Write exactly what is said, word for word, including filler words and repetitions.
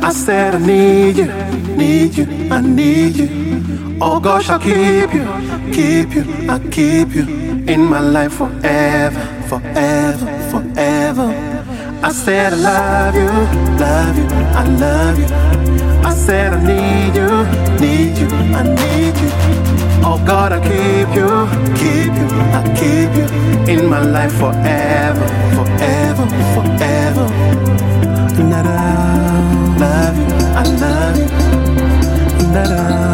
I said I need you, need you, I need you. Oh gosh, I'll keep you, keep you, I keep you in my life forever, forever, forever. I said I love you, love you, I love you. I said I need you, need you, I need you. Oh God, I keep you, keep you, I keep you in my life forever, forever, forever. And I love you, I love you, and I